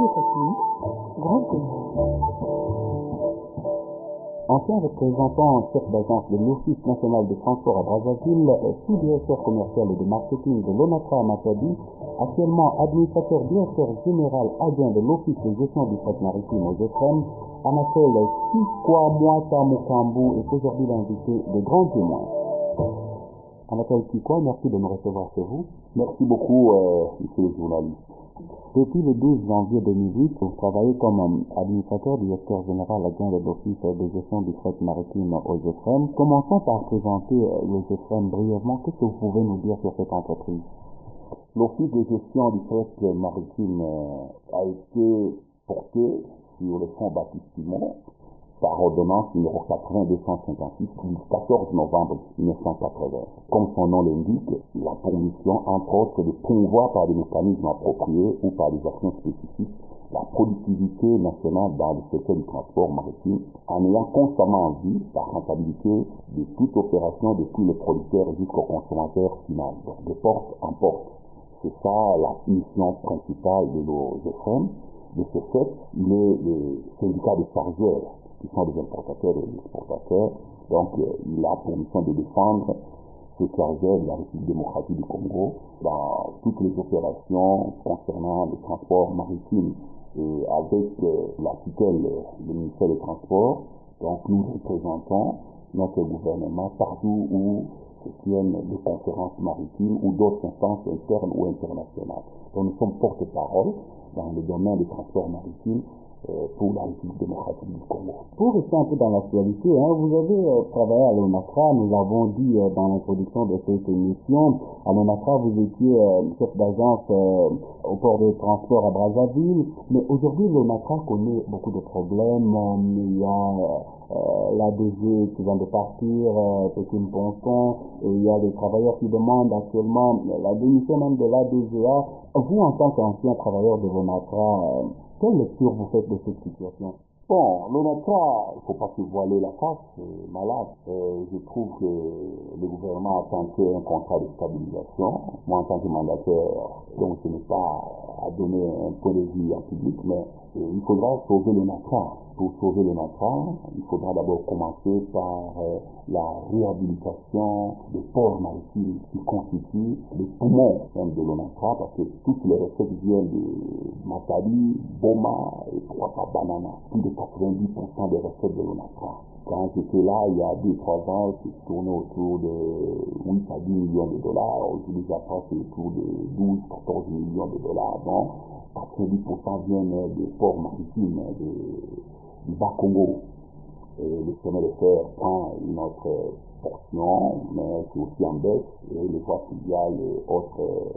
Fatimi, grand témoin. Ancien représentant en chef d'agence de l'Office national de transport à Brazzaville, sous-directeur commercial et de marketing de l'ONATRA à Matadi, actuellement administrateur directeur général adjoint de l'Office de gestion du fret maritime aux EFREM, Anatole Kikwa Mukambu est aujourd'hui l'invité de grands témoins. Anatole Kikwa, merci de nous recevoir chez vous. Merci beaucoup, monsieur le journaliste. Depuis le 12 janvier 2008, vous travaillez comme administrateur directeur général adjoint de l'Office de gestion du fret maritime aux EFREM. Commençons par présenter les EFREM brièvement. Qu'est-ce que vous pouvez nous dire sur cette entreprise? L'Office de gestion du fret maritime a été porté sur le fonds Baptiste-Simon par ordonnance numéro 80-256 du 14 novembre 1980. Comme son nom l'indique, il a pour mission, entre autres, de promouvoir par des mécanismes appropriés ou par des actions spécifiques la productivité nationale dans le secteur du transport maritime, en ayant constamment en vue la rentabilité de toute opération depuis le producteur jusqu'au consommateur final, donc de porte en porte. C'est ça la mission principale de nos EFREM. De ce fait, il est le syndicat des chargeurs, qui sont des importateurs et des exportateurs. Donc, il a pour mission de défendre ces chargeurs de la République démocratique du Congo dans toutes les opérations concernant le transport maritime. Et avec la tutelle du ministère des Transports, donc nous représentons notre gouvernement partout où se tiennent des conférences maritimes ou d'autres instances internes ou internationales. Donc nous sommes porte-parole dans le domaine des transports maritimes pour la République démocratique du Congo. Pour rester un peu dans l'actualité, vous avez travaillé à l'ONATRA, nous l'avons dit dans l'introduction de cette émission. À l'ONATRA, vous étiez chef d'agence au port de transport à Brazzaville, mais aujourd'hui l'ONATRA connaît beaucoup de problèmes. Il y a l'ADG qui vient de partir, Pékin Ponton, et il y a des travailleurs qui demandent actuellement la démission même de l'ADGA. Vous, en tant qu'ancien travailleur de l'ONATRA, quelle lecture vous faites de cette situation? Bon, l'ONATRA, il ne faut pas se voiler la face, c'est malade. Je trouve que le gouvernement a tenté un contrat de stabilisation. Moi, en tant que mandataire, donc ce n'est pas à donner un point de vue en public, mais il faudra sauver l'ONATRA. Pour sauver l'ONATRA, il faudra d'abord commencer par la réhabilitation des ports maritimes qui constituent les poumons même de l'ONATRA, parce que toutes les recettes viennent de Matadi, Boma et Kwapa Banana. Plus de 90% des recettes de l'ONATRA. Quand j'étais là, il y a 2-3 ans, c'est tourné autour de 8 à 10 millions de dollars. Aujourd'hui, j'apprends c'est autour de 12-14 millions de dollars. Donc, 90% viennent des ports maritimes du Bas-Congo. Et le chemin de fer prend une autre portion, mais c'est aussi en baisse. Et les voies fluviales et autres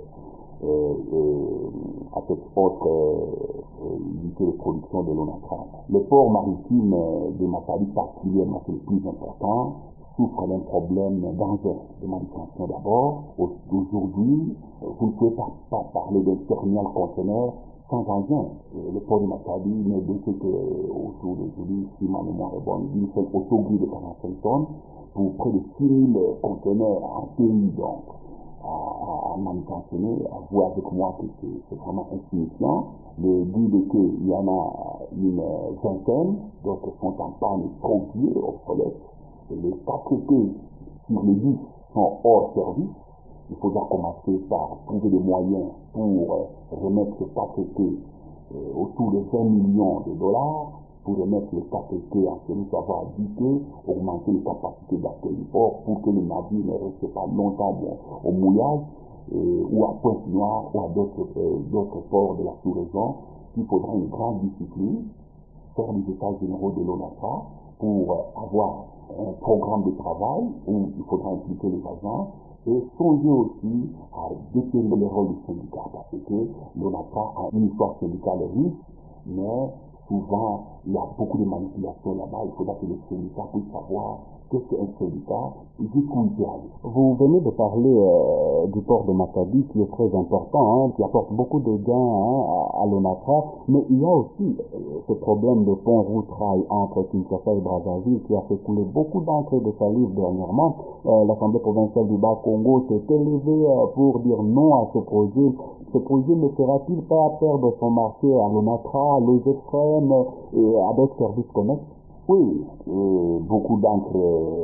à cette autre unité de production de l'ONATRA. Le port maritime de Matadi, particulièrement, c'est le plus important, souffre d'un problème d'engin, de manutention d'abord. Aujourd'hui, vous ne pouvez pas parler d'un terminal conteneur sans engin. Le port de Matadi n'est doté qu'autour d'aujourd'hui, si ma mémoire est bonne, d'une seule autogrue de 45 tonnes pour près de 6000 conteneurs en pays, donc. À manutentionner, avouez avec moi que c'est vraiment insignifiant. Le dit qu'il y en a une vingtaine, d'autres sont en panne trop vieux, obsolètes. Les 4 étés sur les 10 sont hors service. Il faudra commencer par trouver des moyens pour remettre ces 4 étés autour de 20 millions de dollars, pour remettre les capacités en service, avoir habité, augmenter les capacités d'accueil du port pour que le navire ne reste pas longtemps au mouillage ou à Pointe-Noire ou à d'autres ports de la sous-région. Il faudra une grande discipline, faire les états généraux de l'ONATRA pour avoir un programme de travail où il faudra impliquer les agents et songer aussi à déterminer le rôle du syndicat, parce que l'ONATRA a une histoire syndicale riche, mais souvent il y a beaucoup de manipulations là-bas. Il faudra que le syndicat puisse savoir qu'est-ce qu'un syndicat, et jusqu'où il peut aller. Vous venez de parler du port de Matadi qui est très important, qui apporte beaucoup de gains à l'ONATRA, mais il y a aussi ce problème de pont route-rail entre Kinshasa et Brazzaville qui a fait couler beaucoup d'encre et de salive dernièrement. L'Assemblée provinciale du Bas-Congo s'est élevée pour dire non à ce projet. Ce projet ne fera-t-il pas perdre son marché à l'ONATRA, les extrêmes et à d'autres services connexes? Oui, beaucoup d'encre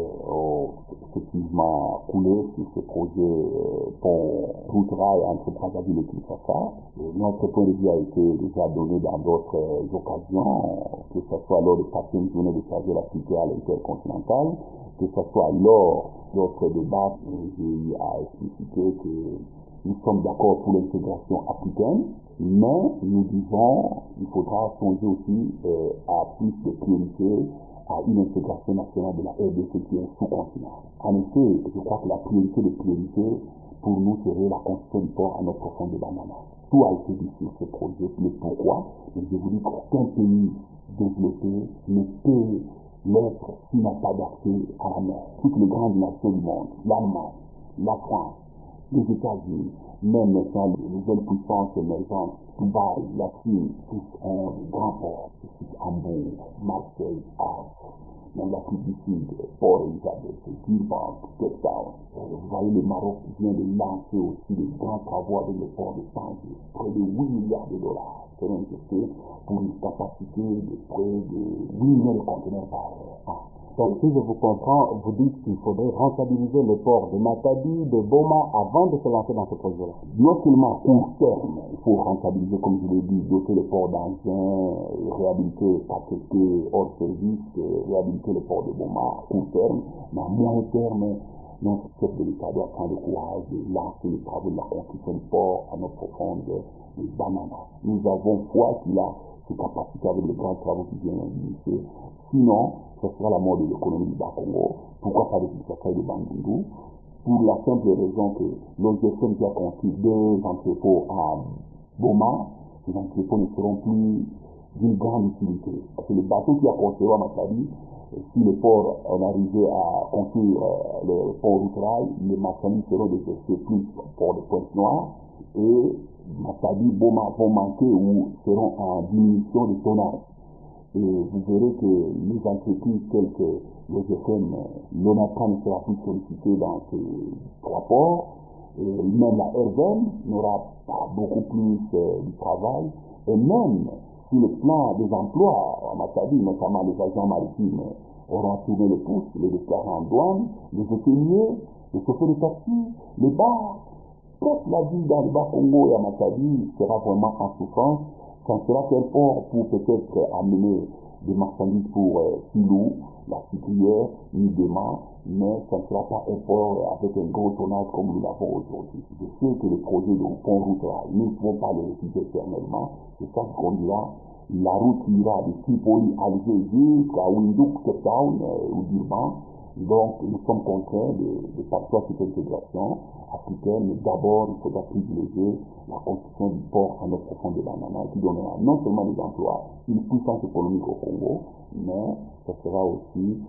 ont effectivement coulé sur ce projet pont route-rail entre Brazzaville et Kinshasa. Notre point de vue a été déjà donné dans d'autres occasions, que ce soit lors de certaines journées de chargé africaine intercontinentale, que ce soit lors d'autres débats. J'ai à expliquer que nous sommes d'accord pour l'intégration africaine, mais nous disons qu'il faudra songer aussi à plus de priorité à une intégration nationale de la RDC qui est un sous-continent. En effet, je crois que la priorité de priorité pour nous serait la construction du port à notre profond de Banana. Tout a été dit sur ce projet, mais pourquoi? Mais je vous dis qu'aucun pays développé ne peut l'être s'il n'a pas d'accès à la mer. Toutes les grandes nations du monde, l'Allemagne, la France, les États-Unis, même maintenant les nouvelles puissances émergentes, Dubaï, la Chine, tous ont des grands ports, Hambourg, Marseille, Havre, même l'Afrique du Sud, Port Elizabeth, Durban, Cape Town. Vous voyez, le Maroc vient de lancer aussi des grands travaux avec le port de Tanger, près de 8 milliards de dollars seront injectés pour une capacité de près de 8 millions de conteneurs par an. Donc, si je vous comprends, vous dites qu'il faudrait rentabiliser le port de Matadi, de Boma, avant de se lancer dans ce projet-là. Non seulement à court terme, il faut rentabiliser, comme je l'ai dit, doter le port d'engins, réhabiliter, paqueter, hors service, réhabiliter le port de Boma à court terme, mais à moyen terme, notre chef de l'État doit prendre le courage de lancer les travaux de la construction du port à notre profonde de Banana. Nous avons foi qu'il a ses capacités avec les grands travaux qui viennent d'initier. Sinon, ce sera la mort de l'économie du Bas-Congo. Pourquoi pas de Kinshasa et de Bandundu? Pour la simple raison que l'OGSM qui a construit 2 entrepôts à Boma, ces entrepôts ne seront plus d'une grande utilité. Parce que le bateau qui a construit à Matadi, si le port on arrivait à construire le port route-rail, les marchandises seront déversées plus au port de Pointe-Noire et Matadi, Boma vont manquer ou seront en diminution de tonnage. Et vous verrez que les entreprises telles que le GFM, l'ONATRA ne sera plus sollicité dans ces 3 ports, et même la RVM n'aura pas beaucoup plus du travail, et même si le plan des emplois à Matadi, notamment les agents maritimes, auront tourné le pouce, les déclarants en douane, les hôteliers, les chauffeurs de taxi, les bars, toute la vie dans le Bas-Congo et à Matadi sera vraiment en souffrance. Ça ne sera qu'un port pour peut-être amener des marchandises pour Filou, la Sucrière, Nidema, mais ça ne sera pas un port avec un gros tonnage comme nous l'avons aujourd'hui. Je sais que les projets de pont route-rail, nous ne pouvons pas les refuser éternellement. C'est ça qu'on dira. La route ira de Tripoli, Alger jusqu'à Windhoek, Cape Town ou Durban. Donc, nous sommes contraints de partir cette intégration africaine, mais d'abord, il faudra privilégier la construction du port en eau profonde de Banana, qui donnera non seulement des emplois, une puissance économique au Congo, mais ça sera aussi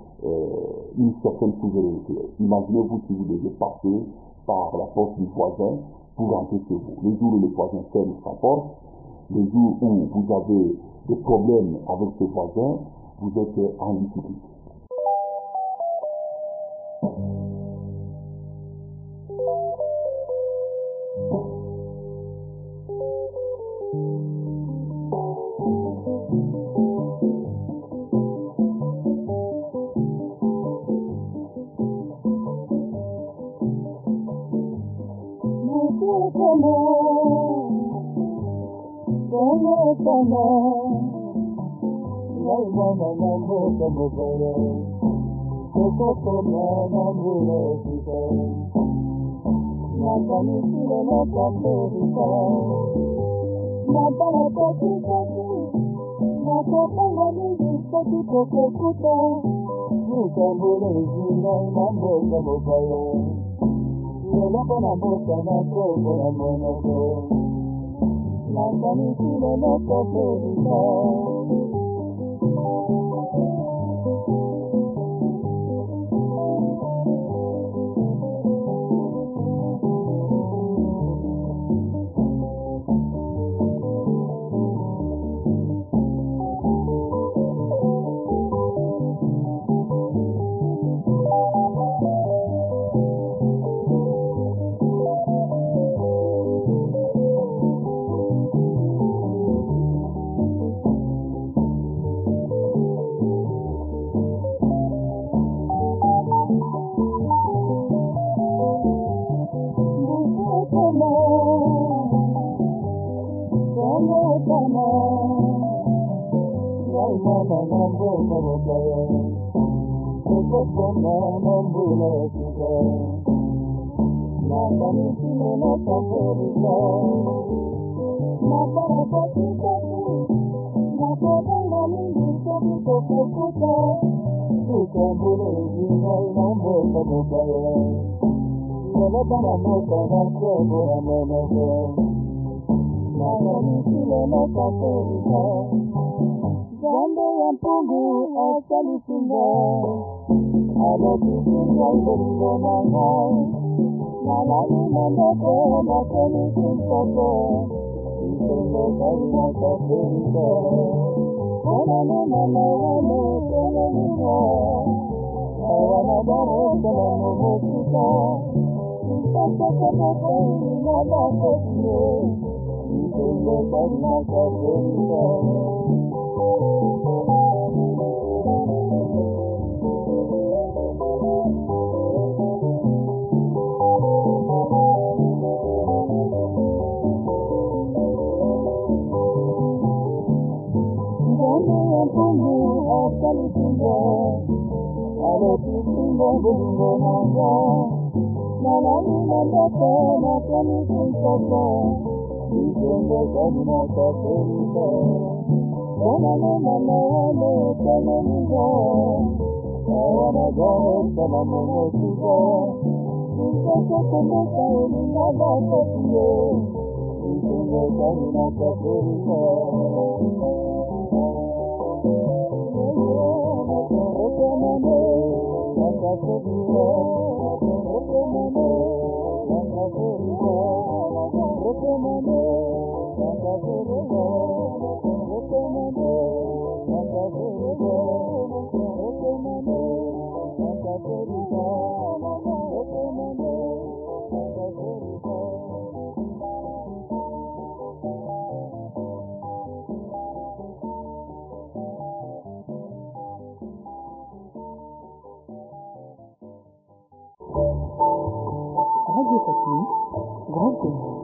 une certaine souveraineté. Imaginez-vous si vous deviez passer par la porte du voisin pour rentrer chez vous. Les jours où le voisin ferme sa porte, les jours où vous avez des problèmes avec ce voisin, vous êtes en difficulté. Jambo ya mpungu asalisinga alokisinga ibolingo nanga nalali na ndoko nakomikinsoko isengo kalina kaferika konanena nawene kenelinga awana barosala nomosika isengokomokoilina bakosie isengo kalina kaferika alokisinga bolingo nanga nalali na ndako nakomikinsoko isengo kalina kaferika konanena nawene kenelinga awana barosala momosika isekokomeka elinga bakosie isengo kalina kaferika Radio Fatih, Grand Témoin.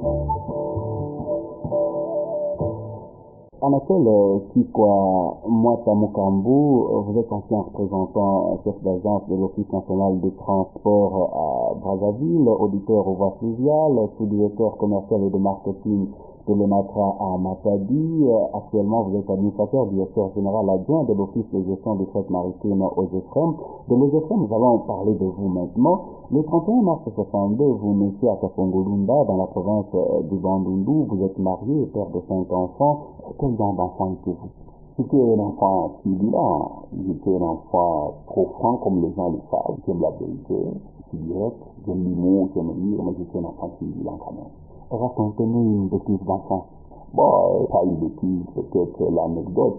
Anatole Kikwa Mwata Mukambu, vous êtes ancien représentant chef d'agence de l'Office national des transports à Brazzaville, auditeur aux voies fluviales, sous-directeur commercial et de marketing de l'ENATRA à Matadi. Actuellement, vous êtes administrateur, directeur général adjoint de l'Office de gestion des fêtes maritimes aux EFREM. De l'EFREM, nous allons parler de vous maintenant. Le 31 mars 62, vous naissez à Kasongolunda, dans la province du Bandundu. Vous êtes marié et père de 5 enfants. Quel genre d'enfant étiez-vous? J'étais un enfant turbulent. J'étais un enfant trop franc, comme les gens le savent. J'aime la vérité, je suis direct, j'aime l'humour, j'aime lire, mais j'étais un enfant turbulent quand même. Racontez-nous une bêtise d'enfant. Bon, pas une bêtise, peut-être l'anecdote.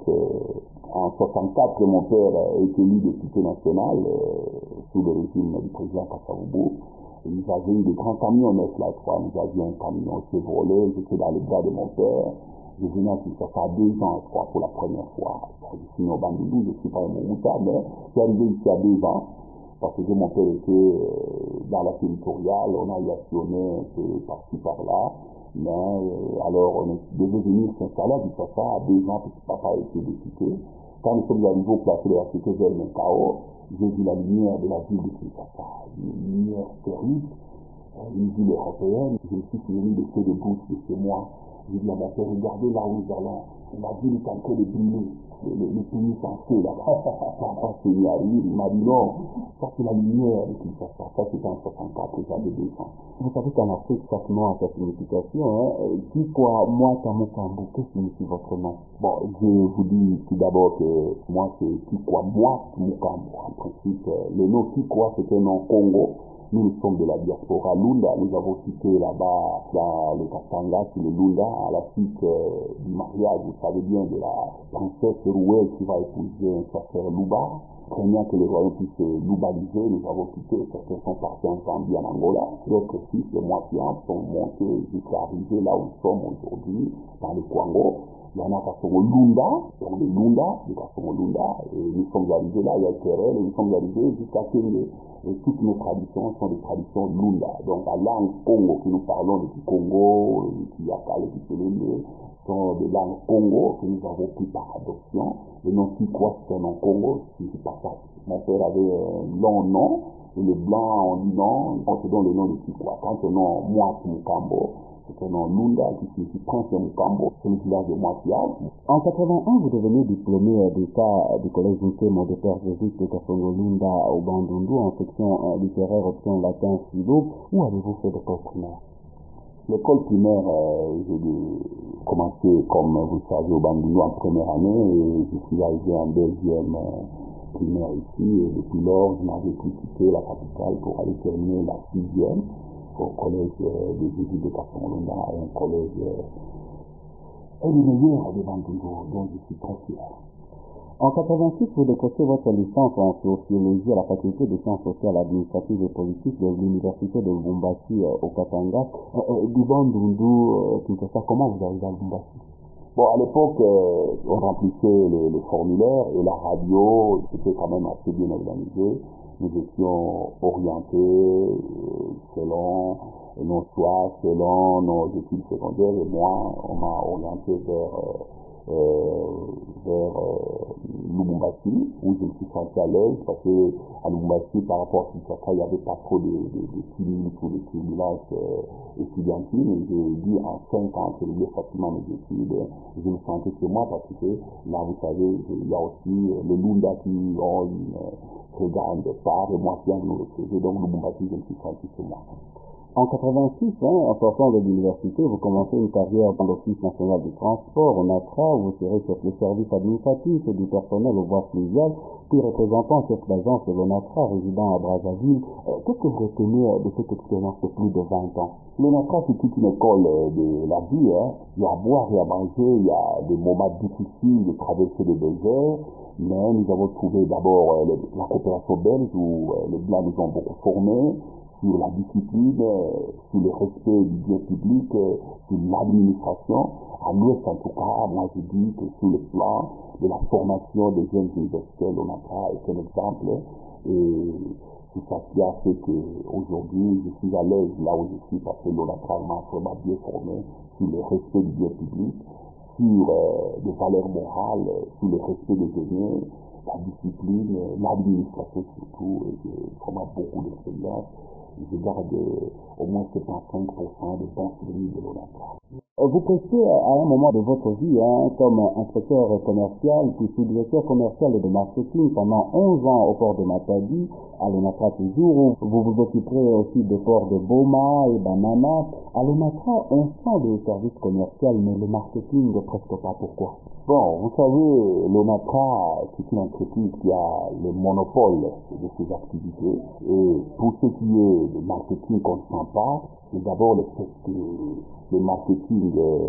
En 64, mon père est élu député national sous le régime du président Kassavubu. Ils avaient eu des grands camionnettes là, nous avions un camion Chevrolet, j'étais dans les bras de mon père. Je venais à Kinshasa à 2 ans, je crois, pour la première fois. Je suis né au Bandundu, je ne suis pas un Mourouta, mais je suis arrivé ici à 2 ans. Parce que mon père était dans la territoriale, on a eu à sillonner un peu par-ci par-là. Mais alors on devait venir s'installer à Kinshasa à 2 ans, parce que papa était député. Quand nous sommes arrivés au plateau de la cité vers Menkao, j'ai vu la lumière de la ville de Kinshasa, une lumière terrible, une ville européenne. Je me suis souvenu de feux de brousse de chez moi. J'ai dit à mon père, regardez là où nous allons. La ville est en train de brûler. Le pays s'en fait là. Papa s'est mis à rire. Il m'a dit non, ça c'est la lumière de Kinshasa. Ça c'était en 64, j'avais 2 ans. Vous savez qu'en Afrique, chaque nom a sa signification. Kikwa Mwata Mukambu, que signifie votre nom? Bon, je vous dis tout d'abord que moi c'est Kikwa Mwata Mukambu. En principe, le nom Kikwa c'est un nom Congo. Nous sommes de la diaspora Lunda. Nous avons quitté là-bas dans le Katanga, sur le Lunda, à la suite du mariage, vous savez bien, de la princesse Roué qui va épouser un chasseur Louba. Craignant que le royaume puisse loubaliser, nous avons quitté. Certains sont partis en Zambie, en Angola. D'autres fils de moitié sont montés jusqu'à arriver là où nous sommes aujourd'hui, dans le Congo. Il y en a qui sont au Lunda, donc le Lunda, les sont au Lunda, et nous sommes arrivés là, il y a Kerel, et nous sommes arrivés jusqu'à Kenge. Et toutes nos traditions sont des traditions Lunda. Donc la langue Congo que nous parlons depuis Congo, depuis Yakal, depuis Pelele, sont des langues Congo que nous avons pris par adoption. Le nom Tikwa, c'est un nom Congo, c'est pas ça. Mon père avait un long nom, et les Blancs ont dit non, on se donne le nom de Tikwa. Quand c'est le nom Moati Mukambo, c'est un nom Lunda qui signifie Prince de Mukambo, c'est le village de Moatia. En 81, vous devenez diplômé d'État du collège lycée des Pères Jésuites de Kasongo Lunda au Bandundu en section littéraire option latin philo. Où avez-vous fait l'école primaire? L'école primaire, j'ai commencé, comme vous le savez, au Bandundu en première année et je suis arrivé en deuxième primaire ici et depuis lors, je n'avais plus quitté la capitale pour aller terminer la sixième au collège des Jésuites de Kasongo Lunda, un collège le meilleur de Bandundu, dont je suis très fier. En 86, vous décrochez votre licence en sociologie à la faculté des sciences sociales, administratives et politiques de l'université de Lubumbashi au Katanga. Du Bandundu, Kinshasa, comment vous arrivez à Lubumbashi? Bon, à l'époque, on remplissait les formulaires et la radio, c'était quand même assez bien organisé. Nous étions orientés selon nos choix, selon nos études secondaires et moi, on m'a orienté vers Lubumbashi, où je me suis senti à l'aise parce que à Lubumbashi, par rapport à Kinshasa, il n'y avait pas trop de tumultes ou de turbulences étudiantines. Et j'ai dit en 5 ans, j'ai réglé facilement mes études. Je me sentais chez moi parce que là, vous savez, il y a aussi les Lunda qui ont une très grande part et moi qui en nous le faisais. Donc Lubumbashi, je me suis senti chez moi. En 86, en sortant de l'université, vous commencez une carrière dans l'Office national du transport, au NATRA, où vous serez chef de service administratif et du personnel aux voies fluviales, puis représentant chef d'agence de l'ONATRA, résident à Brazzaville. Qu'est-ce que vous retenez de cette expérience de plus de 20 ans? L'ONATRA, c'est toute une école de la vie. Il y a à boire et à manger, il y a des moments difficiles de traverser le désert, mais nous avons trouvé d'abord la coopération belge où les Blancs nous ont beaucoup formés sur la discipline, sur le respect du bien public, sur l'administration. À l'Ouest, en tout cas, moi je dis que sur le plan de la formation des jeunes universitaires, l'ONATRA est un exemple. Et c'est ça qui a fait qu'aujourd'hui, je suis à l'aise là où je suis parce que l'ONATRA m'a vraiment bien formé sur le respect du bien public, sur les valeurs morales, sur le respect des données, la discipline, l'administration surtout. J'ai vraiment beaucoup d'expérience. Je garde au moins 75% de bons souvenirs de l'ONATRA. Vous prestez à un moment de votre vie comme inspecteur commercial, puis sous-directeur commercial et de marketing pendant 11 ans au port de Matadi, à l'ONATRA toujours. Vous vous occuperez aussi des ports de Boma et Banana. À l'ONATRA, on sent le service commercial, mais le marketing presque pas. Pourquoi? Bon, vous savez, l'ONATRA, c'est une entreprise qui a le monopole de ses activités. Et pour ce qui est de marketing qu'on ne sent pas, c'est d'abord le fait que le marketing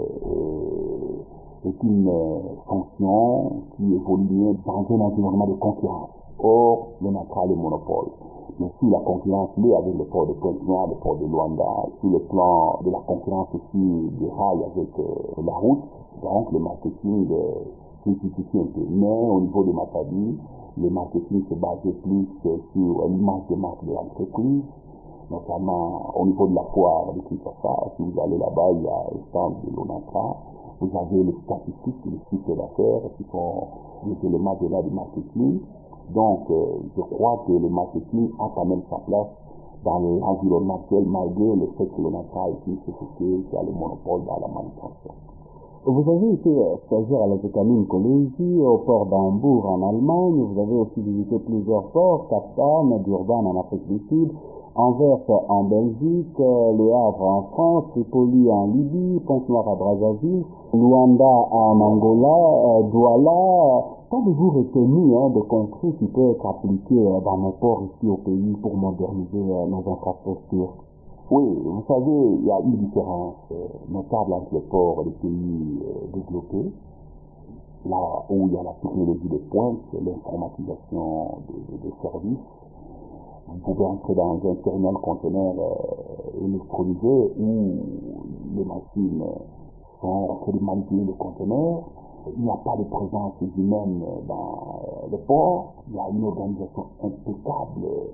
est une fonction qui évolue mieux dans un environnement de concurrence. Or, l'ONATRA a le monopole. Mais si la concurrence l'est avec le port de Pointe-Noire, le port de Luanda, sur le plan de la concurrence aussi des rails avec la route, donc le marketing se justifie un peu. Mais au niveau de Matadi, le marketing se basait plus sur l'image de marque de l'entreprise, notamment au niveau de la foire de Kinshasa. Si vous allez là-bas, il y a un stand de l'ONATRA. Vous avez les statistiques, les chiffres d'affaires qui sont des éléments de là du marketing. Donc, je crois que le marketing a quand même sa place dans l'environnement actuel, malgré le fait que l'ONATRA est une société qui a le monopole dans la manutention. Vous avez été stagiaire à la Zekamine College, au port d'Hambourg en Allemagne. Vous avez aussi visité plusieurs ports, Cap-Town, Durban en Afrique du Sud, Anvers en Belgique, Le Havre en France, Tripoli en Libye, Pointe-Noire à Brazzaville, Luanda en Angola, Douala. Qu'avez-vous retenu de concret qui peut être appliqué dans nos ports ici au pays pour moderniser nos infrastructures? Oui, vous savez, il y a une différence notable entre les ports des pays développés, là où il y a la technologie de pointe, l'informatisation des services. Vous pouvez entrer dans un terminal conteneur électronisé où les machines sont en train de manipuler le conteneur. Il n'y a pas de présence humaine dans le port. Il y a une organisation impeccable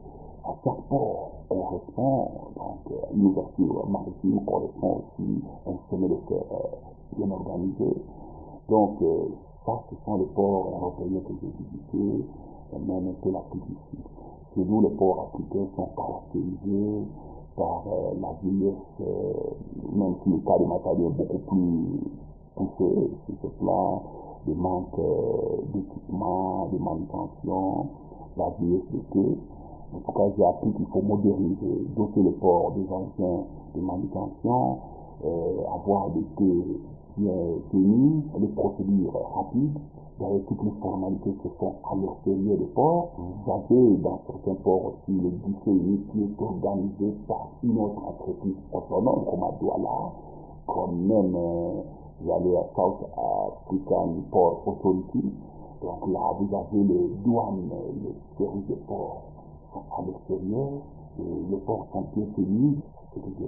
À chaque port correspond, donc une ouverture maritime correspond aussi à un chemin de fer bien organisé. Donc ça, ce sont les ports européens que j'ai visités, et même un peu l'Afrique du Sud. Chez nous, les ports africains sont caractérisés par la vieillesse, même si le cas de Matadi est beaucoup plus poussé sur ce plan, de manque d'équipement, de manutention, la vieillesse des quais. En tout cas, j'ai appris qu'il faut moderniser, doter les ports des engins de manutention, avoir des quais bien tenus, des procédures rapides. D'ailleurs, toutes les formalités se font à l'extérieur des ports. Vous avez dans certains ports aussi le guichet unique qui est organisé par une autre entreprise autonome, comme à Douala, comme même j'allais à South African Port Authority. Donc là, vous avez les douanes, les services des ports sont à l'extérieur, et les ports sont bien tenus, sécurisés.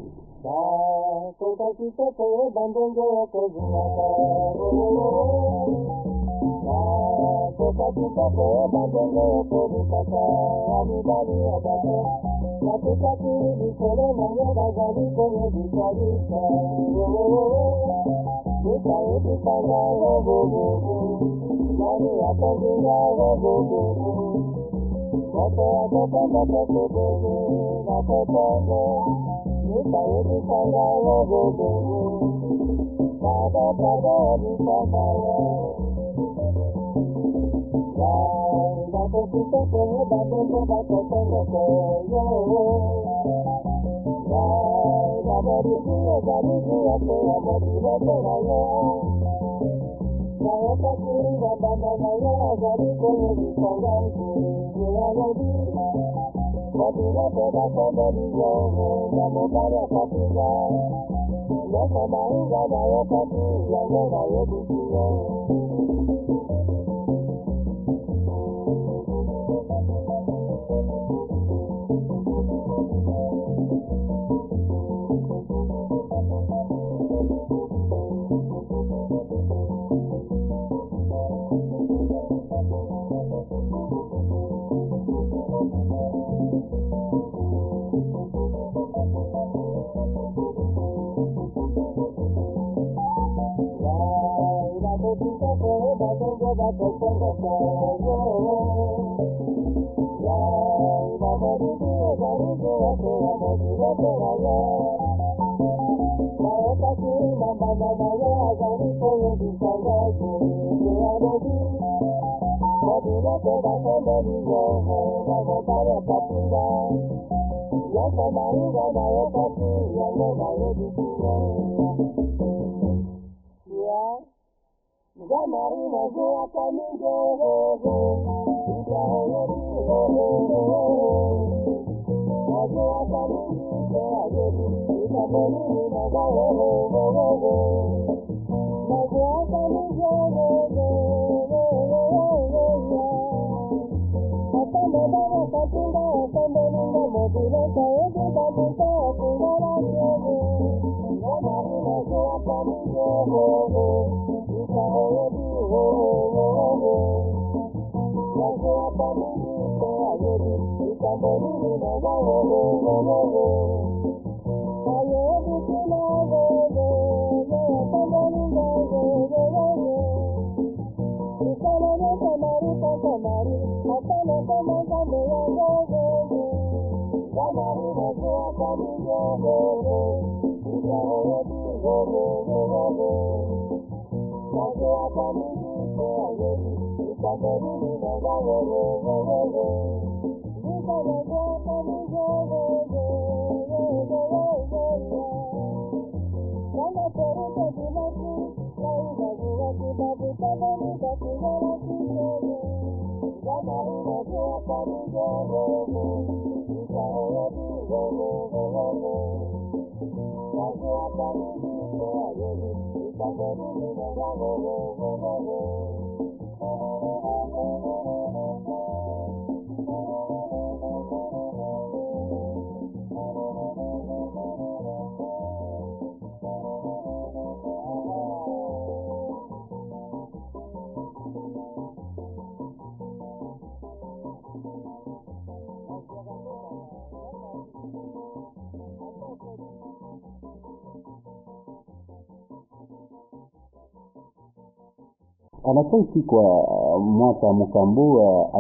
Anatole Sikwa, Mwata Mukambo,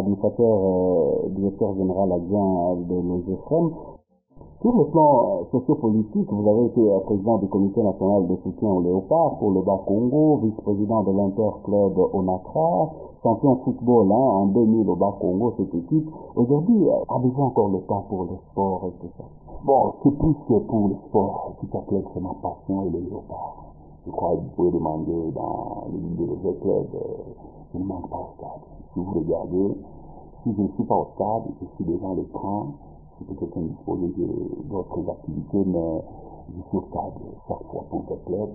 directeur général adjoint de l'OGFM. Sur le plan sociopolitique, vous avez été président du comité national de soutien au léopard pour le Bas-Congo, vice-président de l'Interclub Onatra, champion football en 2000 au Bas-Congo, cette équipe. Aujourd'hui, avez-vous encore le temps pour le sport et tout ça? Bon, c'est plus que pour le sport. Tout à fait, c'est ma passion et le léopard. Je crois que vous pouvez demander dans les lignes de l'OGFM, je ne manque pas au stade. Si vous regardez, si je ne suis pas au stade, je suis devant l'écran. Je peux quelqu'un disposer d'autres activités, mais je suis au stade chaque fois pour le club.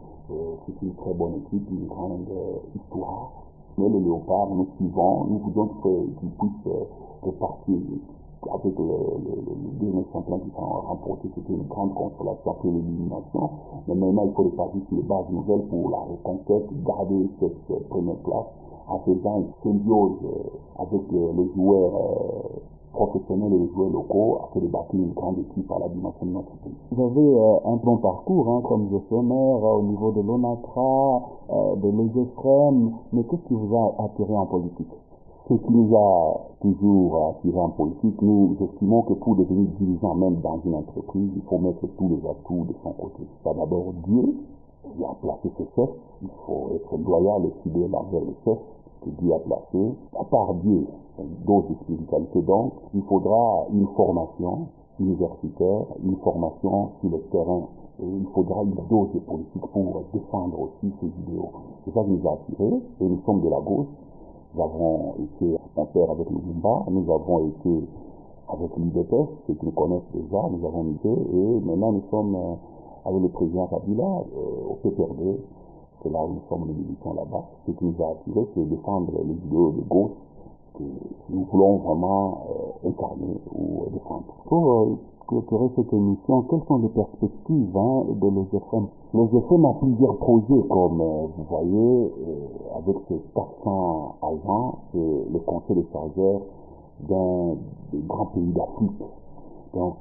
C'est une très bonne équipe, une grande histoire. Mais le léopard, nous suivons, nous voulons qu'ils puissent repartir avec les deux champions qui sont remportés. C'était une grande consolation après l'élimination. Mais maintenant, il faut repartir sur les bases nouvelles pour la reconquête, garder cette première place en faisant une symbiose avec les joueurs professionnels et les joueurs locaux afin de bâtir une grande équipe à la dimension de notre pays. Vous avez un bon parcours comme gestionnaire au niveau de l'ONATRA, de l'OGFM, mais qu'est-ce qui vous a attiré en politique? Ce qui nous a toujours attiré en politique, nous estimons que pour devenir dirigeant même dans une entreprise, il faut mettre tous les atouts de son côté. C'est d'abord Dieu, il a placé ses chefs, il faut être loyal et fidèle envers les chefs que Dieu a placés. À part Dieu, dose de spiritualité donc, il faudra une formation universitaire, une formation sur le terrain. Et il faudra une dose de politique pour défendre aussi ces idéaux. C'est ça qui nous a attirés, et nous sommes de la gauche. Nous avons été en pair avec le Lumba, nous avons été avec l'UDPS, ceux qui nous connaissent déjà, nous avons été, et maintenant nous sommes avec le président Kabila au PPRD. C'est là où nous sommes les militants là-bas. Ce qui nous a attirés, c'est défendre les idéaux de gauche que nous voulons vraiment incarner ou défendre. Pour clôturer cette émission, quelles sont les perspectives de l'OGFM? L'OGFM a plusieurs projets, comme vous voyez, avec ses 400 agents, c'est le conseil des chargeurs d'un des grands pays d'Afrique. Donc,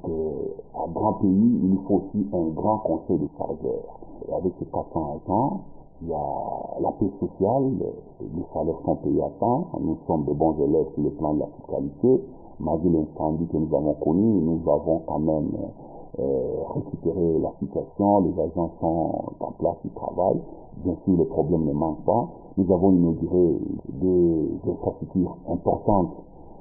à grand pays, il faut aussi un grand conseil des chargeurs. Et avec ces 400 agents, il y a la paix sociale, les salaires sont payés à temps, nous sommes de bons élèves sur le plan de la fiscalité. Malgré l'incendie que nous avons connu, nous avons quand même récupéré la situation, les agents sont en place, ils travaillent. Bien sûr, les problèmes ne manquent pas. Nous avons inauguré des infrastructures importantes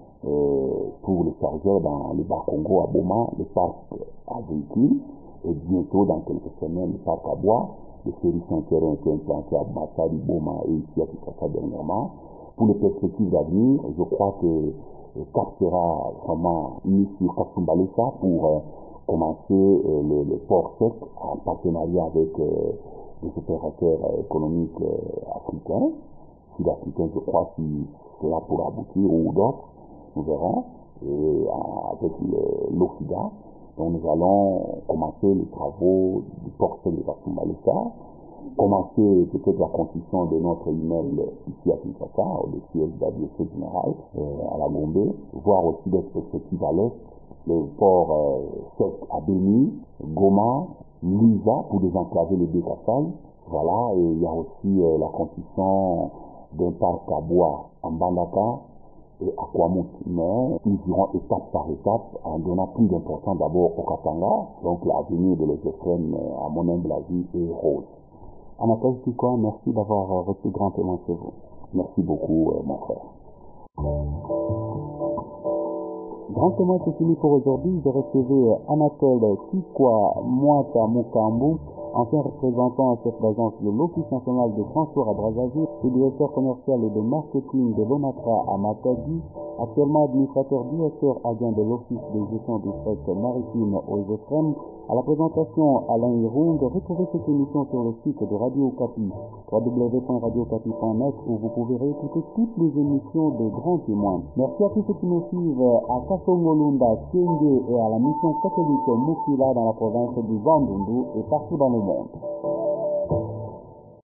pour les chargeurs dans le Bas-Congo à Boma, le parc à véhicules, et bientôt, dans quelques semaines, le parc à bois. Le série Saint-Pierre a été implanté à Matadi, Boma et ici à Kinshasa dernièrement. Pour les perspectives d'avenir, je crois que CAP sera vraiment mis sur Kasumbalesa pour commencer le port sec en partenariat avec des opérateurs économiques africains, sud-africains, je crois, si cela pourra aboutir, ou d'autres, nous verrons, et avec l'OFIDA. Donc nous allons commencer les travaux du port sec de Kasumbalesa, commencer peut-être la construction de notre immeuble ici à Kinshasa, au siège de la direction générale, à la Gombe, voir aussi des perspectives à l'est, le port sec à Béni, Goma, Lisa pour désenclaver les deux Kassai. Voilà, et il y a aussi la construction d'un parc à bois en Bandaka et à Kwamut. Mais nous irons étape par étape en donnant plus d'importance d'abord au Katanga. Donc l'avenir de l'OGFM, à mon humble avis, est rose. Anatole Sikwa, merci d'avoir reçu grand témoin chez vous. Merci beaucoup, mon frère. Grand témoin, c'est fini pour aujourd'hui. Je recevais Anatole Sikwa Mwata Mukambo, ancien représentant chef d'agence de l'Office national de transport à Brazzaville et directeur commercial et de marketing de l'ONATRA à Matadi, actuellement administrateur directeur adjoint de l'Office de gestion du fret maritime aux OGFM. À la présentation, Alain Hirung. Retrouvez cette émission sur le site de Radio Okapi, www.radiokapi.net, où vous pouvez réécouter toutes les émissions de Grands Témoins. Merci à tous ceux qui nous suivent à Kasongolunda, Tienge et à la mission catholique Mukila dans la province du Bandundu et partout dans le monde.